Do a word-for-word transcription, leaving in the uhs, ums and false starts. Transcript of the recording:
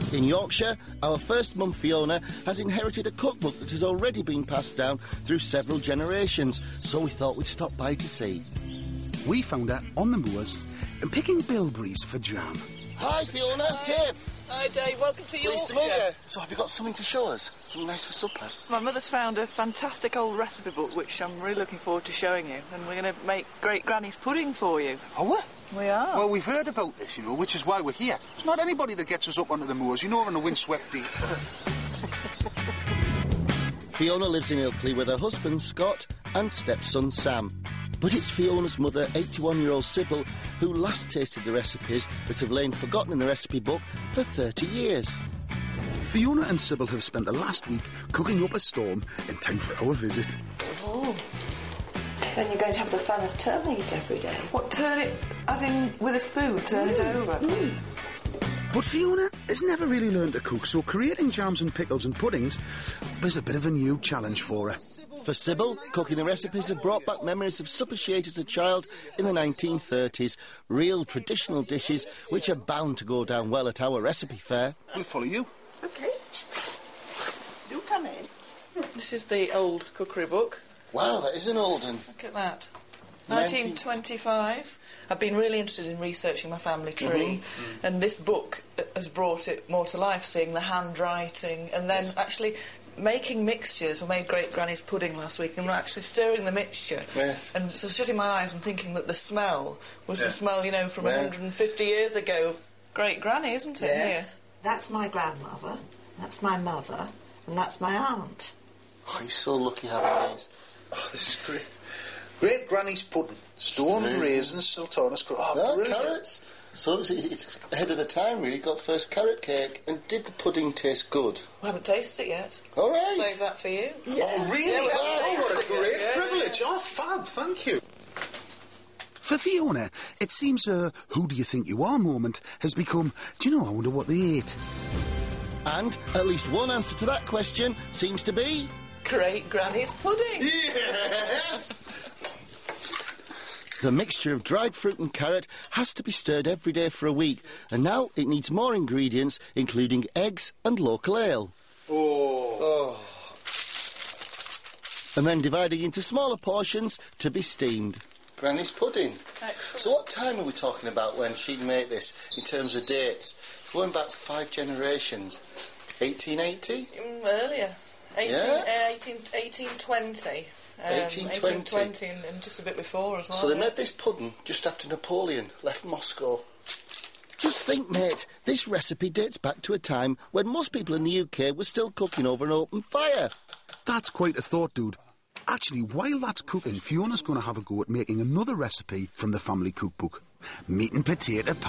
In Yorkshire, our first mum Fiona has inherited a cookbook that has already been passed down through several generations, so we thought we'd stop by to see. We found her on the moors and picking bilberries for jam. Hi Fiona, Hi. Dave. Hi Dave, welcome to Yorkshire. So have you got something to show us? Something nice for supper? My mother's found a fantastic old recipe book which I'm really looking forward to showing you, and we're going to make great granny's pudding for you. Oh, what? We are. Well, we've heard about this, you know, which is why we're here. There's not anybody that gets us up onto the moors, you know, on a windswept day. Fiona lives in Ilkley with her husband Scott and stepson Sam. But it's Fiona's mother, eighty-one-year-old Sybil, who last tasted the recipes that have lain forgotten in the recipe book for thirty years. Fiona and Sybil have spent the last week cooking up a storm in time for our visit. Oh. Then you're going to have the fun of turning it every day. What, turn it, as in with a spoon, turn it over? Mm. But Fiona has never really learned to cook, so creating jams and pickles and puddings was a bit of a new challenge for her. For Sybil, cooking the recipes have brought back memories of supper she ate as a child in the nineteen thirties. Real traditional dishes which are bound to go down well at our recipe fair. We'll follow you. OK. Do come in. This is the old cookery book. Wow, that is an old one. Look at that. nineteen nineteen twenty-five. I've been really interested in researching my family tree, mm-hmm. and this book has brought it more to life, seeing the handwriting, and then yes. actually making mixtures. We made great granny's pudding last week, and we're actually stirring the mixture. Yes. And so shutting my eyes and thinking that the smell was yeah. the smell, you know, from yeah. one hundred fifty years ago. Great granny, isn't it? Yes. Here? That's my grandmother, that's my mother, and that's my aunt. Oh, you're so lucky having these. Oh, this is great. Great granny's pudding. Stoned raisins, sultanas... Oh, no, brilliant. carrots. So it's, it's ahead of the time, really. Got first carrot cake. And did the pudding taste good? We haven't tasted it yet. All right. Save that for you. Yes. Oh, really? Yeah, well, oh, what a great yeah, privilege. Yeah. Oh, fab, thank you. For Fiona, it seems her who do you think you are moment has become, do you know, I wonder what they ate. And at least one answer to that question seems to be... Great granny's pudding. Yes! The mixture of dried fruit and carrot has to be stirred every day for a week, and now it needs more ingredients, including eggs and local ale. Oh. oh. And then dividing into smaller portions to be steamed. Granny's pudding. Excellent. So what time are we talking about when she'd made this, in terms of dates? Going back five generations. eighteen eighty? Mm, earlier. eighteen, yeah? uh, eighteen, eighteen twenty. Um, eighteen twenty. eighteen twenty and, and just a bit before as well. So they yeah. made this pudding just after Napoleon left Moscow. Just think, mate, this recipe dates back to a time when most people in the U K were still cooking over an open fire. That's quite a thought, dude. Actually, while that's cooking, Fiona's going to have a go at making another recipe from the family cookbook. Meat and potato pie.